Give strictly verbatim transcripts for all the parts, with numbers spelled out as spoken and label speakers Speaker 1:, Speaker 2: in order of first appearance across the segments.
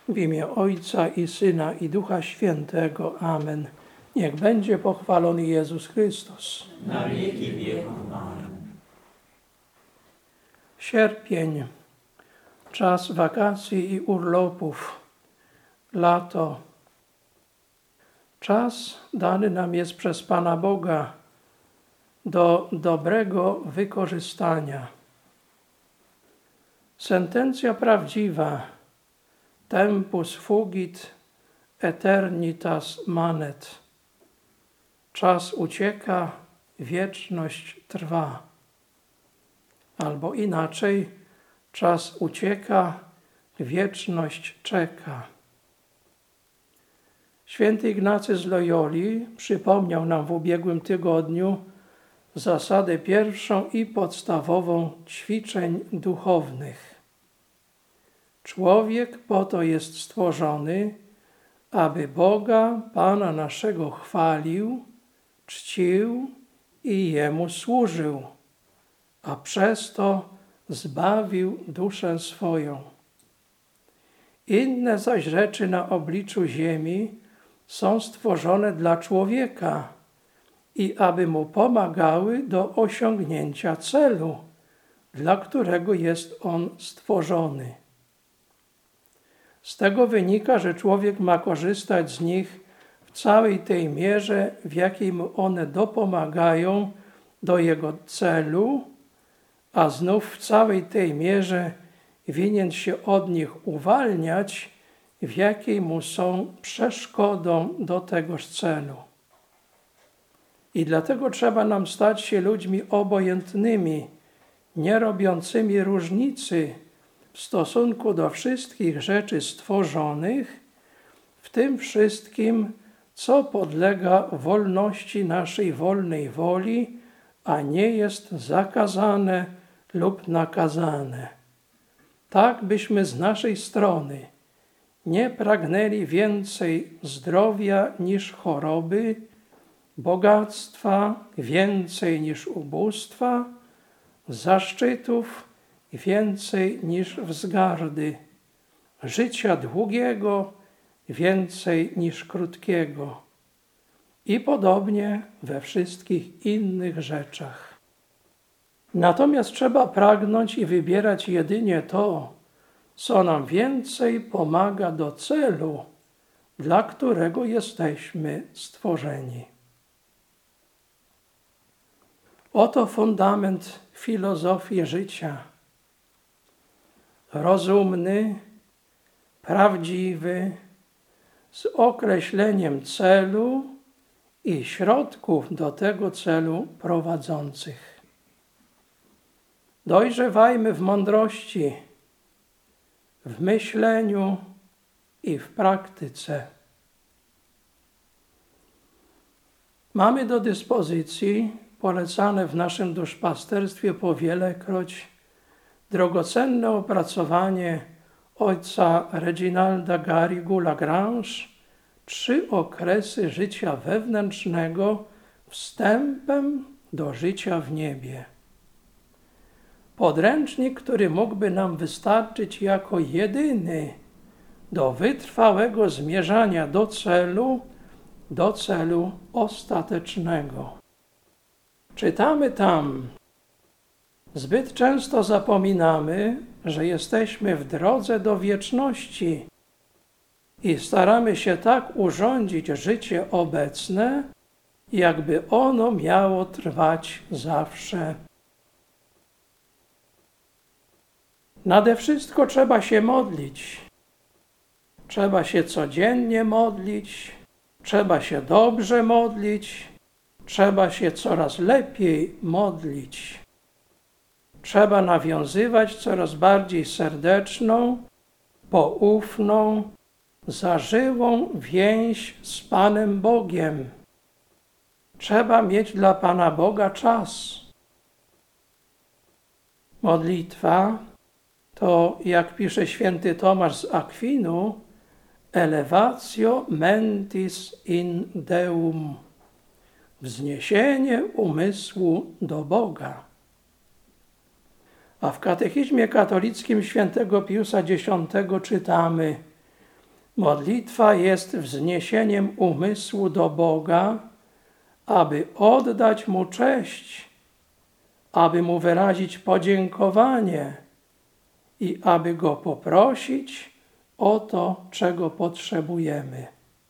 Speaker 1: W imię Ojca i Syna i Ducha Świętego. Amen. Niech będzie pochwalony Jezus Chrystus.
Speaker 2: Na wieki wieków. Amen.
Speaker 1: Sierpień, czas wakacji i urlopów, lato. Czas dany nam jest przez Pana Boga do dobrego wykorzystania. Sentencja prawdziwa: tempus fugit, aeternitas manet. Czas ucieka, wieczność trwa. Albo inaczej, czas ucieka, wieczność czeka. Święty Ignacy z Loyoli przypomniał nam w ubiegłym tygodniu zasadę pierwszą i podstawową ćwiczeń duchownych. Człowiek po to jest stworzony, aby Boga, Pana naszego chwalił, czcił i Jemu służył, a przez to zbawił duszę swoją. Inne zaś rzeczy na obliczu ziemi są stworzone dla człowieka i aby mu pomagały do osiągnięcia celu, dla którego jest on stworzony. Z tego wynika, że człowiek ma korzystać z nich w całej tej mierze, w jakiej mu one dopomagają do jego celu, a znów w całej tej mierze winien się od nich uwalniać, w jakiej mu są przeszkodą do tegoż celu. I dlatego trzeba nam stać się ludźmi obojętnymi, nie robiącymi różnicy w stosunku do wszystkich rzeczy stworzonych, w tym wszystkim, co podlega wolności naszej wolnej woli, a nie jest zakazane lub nakazane. Tak byśmy z naszej strony nie pragnęli więcej zdrowia niż choroby, bogactwa więcej niż ubóstwa, zaszczytów więcej niż wzgardy, życia długiego więcej niż krótkiego i podobnie we wszystkich innych rzeczach. Natomiast trzeba pragnąć i wybierać jedynie to, co nam więcej pomaga do celu, dla którego jesteśmy stworzeni. Oto fundament filozofii życia. Rozumny, prawdziwy, z określeniem celu i środków do tego celu prowadzących. Dojrzewajmy w mądrości, w myśleniu i w praktyce. Mamy do dyspozycji, polecane w naszym duszpasterstwie powielekroć, drogocenne opracowanie ojca Reginalda Garrigou-Lagrange Trzy okresy życia wewnętrznego wstępem do życia w niebie. Podręcznik, który mógłby nam wystarczyć jako jedyny do wytrwałego zmierzania do celu, do celu ostatecznego. Czytamy tam: zbyt często zapominamy, że jesteśmy w drodze do wieczności i staramy się tak urządzić życie obecne, jakby ono miało trwać zawsze. Nade wszystko trzeba się modlić. Trzeba się codziennie modlić, trzeba się dobrze modlić, trzeba się coraz lepiej modlić. Trzeba nawiązywać coraz bardziej serdeczną, poufną, zażywą więź z Panem Bogiem. Trzeba mieć dla Pana Boga czas. Modlitwa to, jak pisze święty Tomasz z Akwinu, elevatio mentis in Deum, wzniesienie umysłu do Boga. A w katechizmie katolickim świętego Piusa X czytamy: Modlitwa jest wzniesieniem umysłu do Boga, aby oddać Mu cześć, aby Mu wyrazić podziękowanie i aby Go poprosić o to, czego potrzebujemy.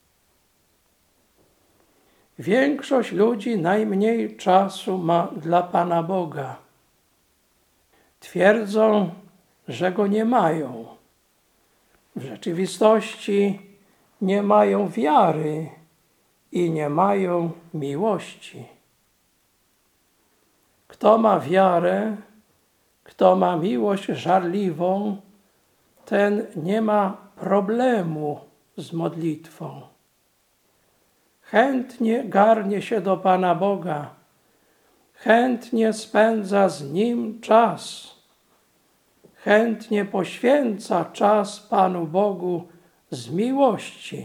Speaker 1: Większość ludzi najmniej czasu ma dla Pana Boga. Twierdzą, że Go nie mają. W rzeczywistości nie mają wiary i nie mają miłości. Kto ma wiarę, kto ma miłość żarliwą, ten nie ma problemu z modlitwą. Chętnie garnie się do Pana Boga, chętnie spędza z Nim czas, chętnie poświęca czas Panu Bogu z miłości.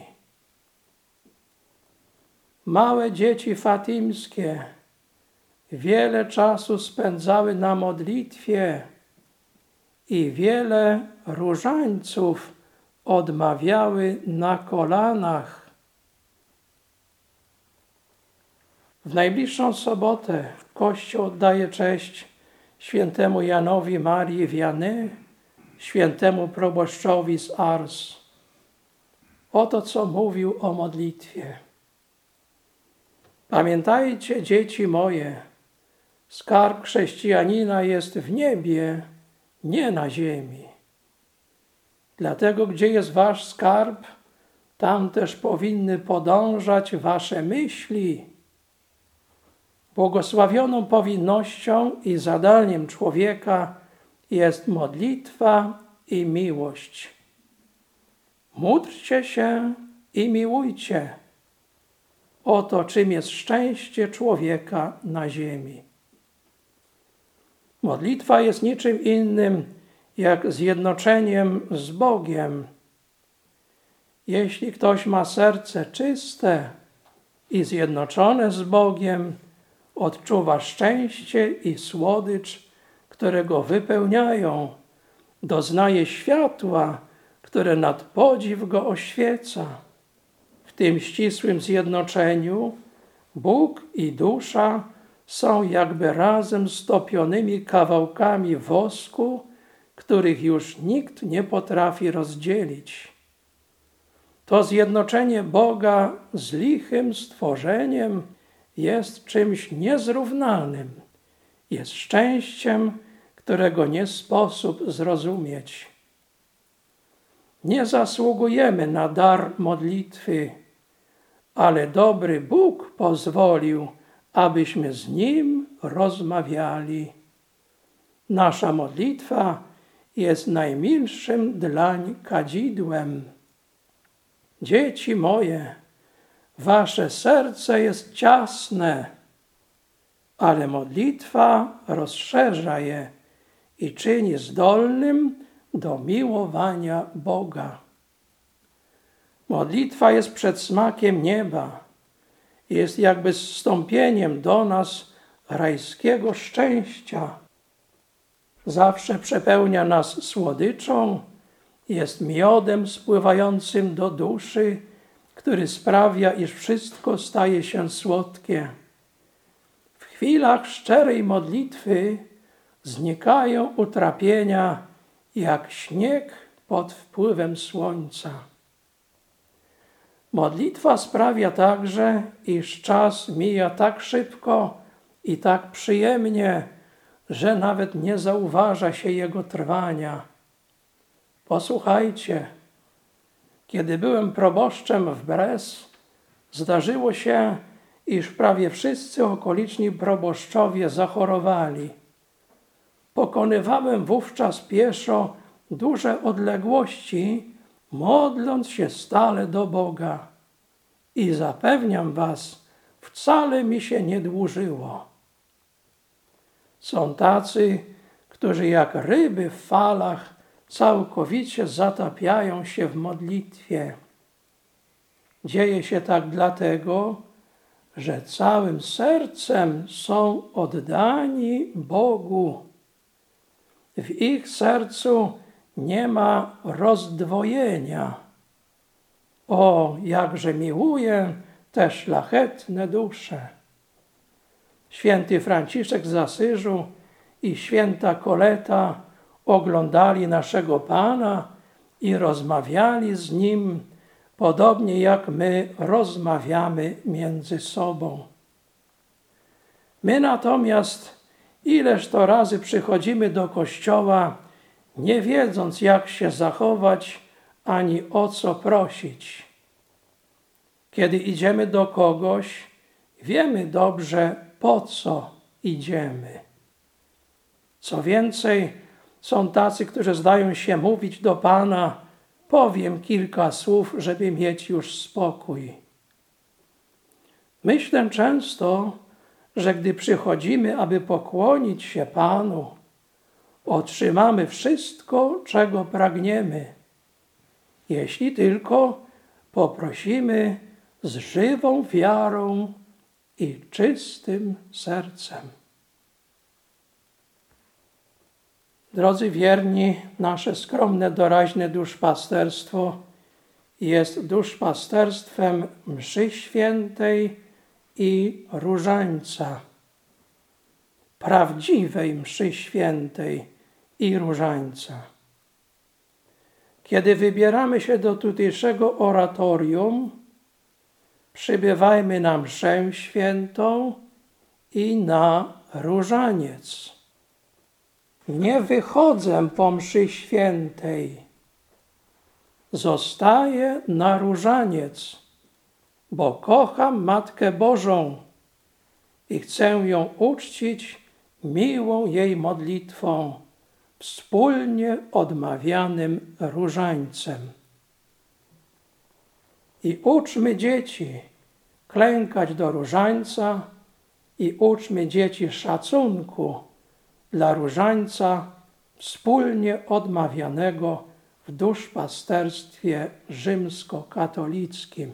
Speaker 1: Małe dzieci fatimskie wiele czasu spędzały na modlitwie i wiele różańców odmawiały na kolanach. W najbliższą sobotę Kościół oddaje cześć świętemu Janowi Marii Vianney, świętemu proboszczowi z Ars. Oto co mówił o modlitwie. Pamiętajcie, dzieci moje, skarb chrześcijanina jest w niebie, nie na ziemi. Dlatego, gdzie jest wasz skarb, tam też powinny podążać wasze myśli. Błogosławioną powinnością i zadaniem człowieka jest modlitwa i miłość. Módlcie się i miłujcie. Oto czym jest szczęście człowieka na ziemi. Modlitwa jest niczym innym jak zjednoczeniem z Bogiem. Jeśli ktoś ma serce czyste i zjednoczone z Bogiem, odczuwa szczęście i słodycz, które go wypełniają, doznaje światła, które nad podziw go oświeca. W tym ścisłym zjednoczeniu Bóg i dusza są jakby razem stopionymi kawałkami wosku, których już nikt nie potrafi rozdzielić. To zjednoczenie Boga z lichym stworzeniem jest czymś niezrównanym, jest szczęściem, którego nie sposób zrozumieć. Nie zasługujemy na dar modlitwy, ale dobry Bóg pozwolił, abyśmy z Nim rozmawiali. Nasza modlitwa jest najmilszym dlań kadzidłem. Dzieci moje, wasze serce jest ciasne, ale modlitwa rozszerza je i czyni zdolnym do miłowania Boga. Modlitwa jest przedsmakiem nieba, jest jakby zstąpieniem do nas rajskiego szczęścia. Zawsze przepełnia nas słodyczą, jest miodem spływającym do duszy, który sprawia, iż wszystko staje się słodkie. W chwilach szczerej modlitwy znikają utrapienia jak śnieg pod wpływem słońca. Modlitwa sprawia także, iż czas mija tak szybko i tak przyjemnie, że nawet nie zauważa się jego trwania. Posłuchajcie, kiedy byłem proboszczem w Brez, zdarzyło się, iż prawie wszyscy okoliczni proboszczowie zachorowali. Pokonywałem wówczas pieszo duże odległości, modląc się stale do Boga. I zapewniam was, wcale mi się nie dłużyło. Są tacy, którzy jak ryby w falach całkowicie zatapiają się w modlitwie. Dzieje się tak dlatego, że całym sercem są oddani Bogu. W ich sercu nie ma rozdwojenia. O, jakże miłuję te szlachetne dusze. Święty Franciszek z Asyżu i święta Koleta oglądali naszego Pana i rozmawiali z Nim, podobnie jak my rozmawiamy między sobą. My natomiast ileż to razy przychodzimy do kościoła, nie wiedząc, jak się zachować, ani o co prosić. Kiedy idziemy do kogoś, wiemy dobrze, po co idziemy. Co więcej, są tacy, którzy zdają się mówić do Pana: powiem kilka słów, żeby mieć już spokój. Myślę często, że gdy przychodzimy, aby pokłonić się Panu, otrzymamy wszystko, czego pragniemy, jeśli tylko poprosimy z żywą wiarą i czystym sercem. Drodzy wierni, nasze skromne, doraźne duszpasterstwo jest duszpasterstwem mszy świętej i różańca, prawdziwej mszy świętej i różańca. Kiedy wybieramy się do tutejszego oratorium, przybywajmy na mszę świętą i na różaniec. Nie wychodzę po mszy świętej, zostaję na różaniec, bo kocham Matkę Bożą i chcę ją uczcić miłą jej modlitwą, wspólnie odmawianym różańcem. I uczmy dzieci klękać do różańca i uczmy dzieci szacunku dla różańca wspólnie odmawianego w duszpasterstwie rzymskokatolickim.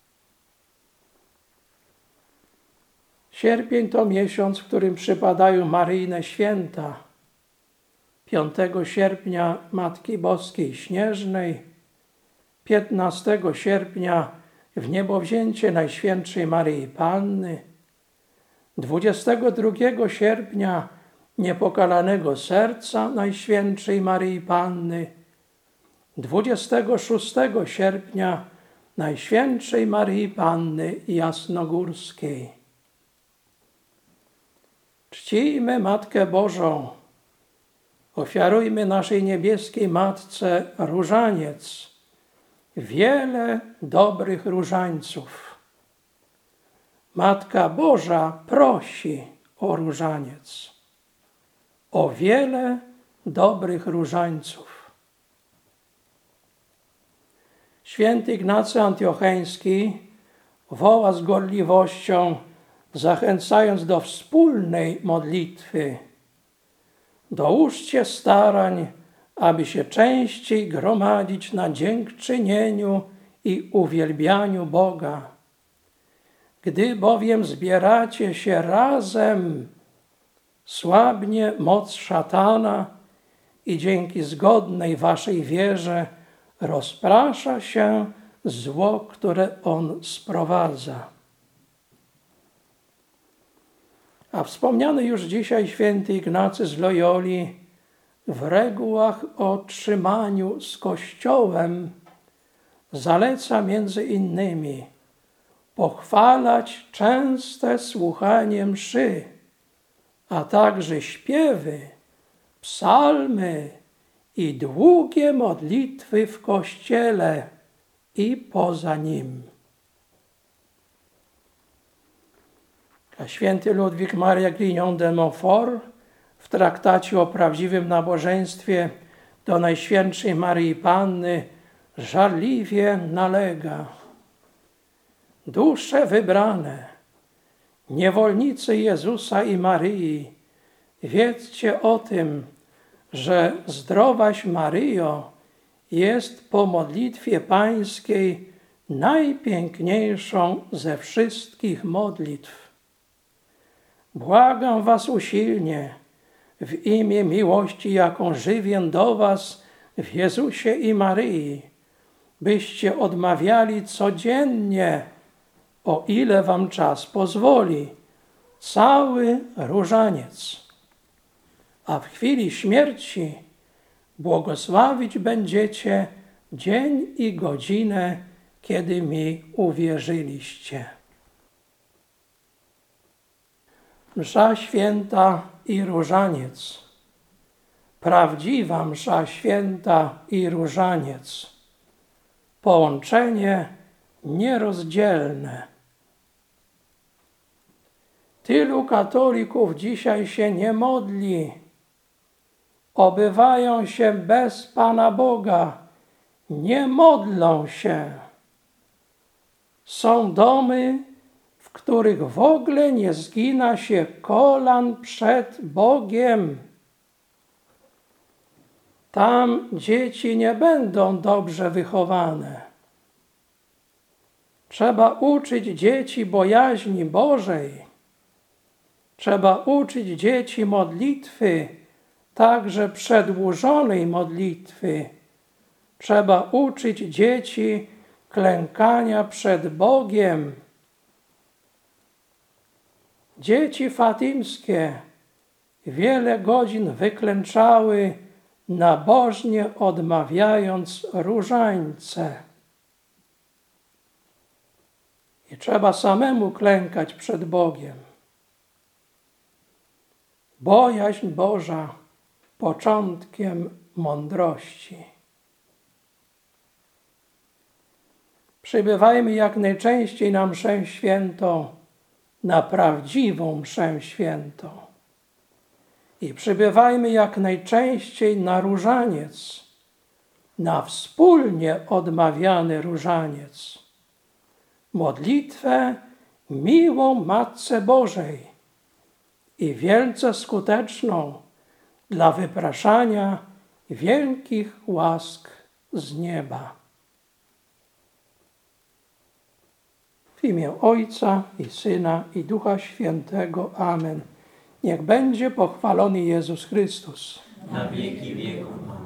Speaker 1: Sierpień to miesiąc, w którym przypadają maryjne święta. piątego sierpnia Matki Boskiej Śnieżnej, piętnastego sierpnia Wniebowzięcie Najświętszej Maryi Panny, dwudziestego drugiego sierpnia Niepokalanego Serca Najświętszej Maryi Panny, dwudziestego szóstego sierpnia Najświętszej Maryi Panny Jasnogórskiej. Czcijmy Matkę Bożą, ofiarujmy naszej niebieskiej Matce różaniec, wiele dobrych różańców. Matka Boża prosi o różaniec, o wiele dobrych różańców. Święty Ignacy Antiocheński woła z gorliwością, zachęcając do wspólnej modlitwy: dołóżcie starań, aby się częściej gromadzić na dziękczynieniu i uwielbianiu Boga. Gdy bowiem zbieracie się razem, słabnie moc szatana i dzięki zgodnej waszej wierze rozprasza się zło, które on sprowadza. A wspomniany już dzisiaj święty Ignacy z Loyoli w regułach o trzymaniu z Kościołem zaleca między innymi pochwalać częste słuchanie mszy, a także śpiewy, psalmy i długie modlitwy w Kościele i poza nim. A święty Ludwik Maria Grignon de Montfort w traktacie o prawdziwym nabożeństwie do Najświętszej Maryi Panny żarliwie nalega: dusze wybrane, niewolnicy Jezusa i Maryi, wiedzcie o tym, że zdrowaś Maryjo jest po modlitwie pańskiej najpiękniejszą ze wszystkich modlitw. Błagam was usilnie w imię miłości, jaką żywię do was w Jezusie i Maryi, byście odmawiali codziennie, o ile wam czas pozwoli, cały różaniec. A w chwili śmierci błogosławić będziecie dzień i godzinę, kiedy mi uwierzyliście. Msza święta i różaniec. Prawdziwa msza święta i różaniec. Połączenie nierozdzielne. Tylu katolików dzisiaj się nie modli. Obywają się bez Pana Boga. Nie modlą się. Są domy, w których w ogóle nie zgina się kolan przed Bogiem. Tam dzieci nie będą dobrze wychowane. Trzeba uczyć dzieci bojaźni Bożej. Trzeba uczyć dzieci modlitwy, także przedłużonej modlitwy. Trzeba uczyć dzieci klękania przed Bogiem. Dzieci fatimskie wiele godzin wyklęczały, nabożnie odmawiając różańce. I trzeba samemu klękać przed Bogiem. Bojaźń Boża początkiem mądrości. Przybywajmy jak najczęściej na mszę świętą, na prawdziwą mszę świętą. I przybywajmy jak najczęściej na różaniec, na wspólnie odmawiany różaniec. Modlitwę miłą Matce Bożej i wielce skuteczną dla wypraszania wielkich łask z nieba. W imię Ojca i Syna i Ducha Świętego. Amen. Niech będzie pochwalony Jezus Chrystus.
Speaker 2: Na wieki wieków.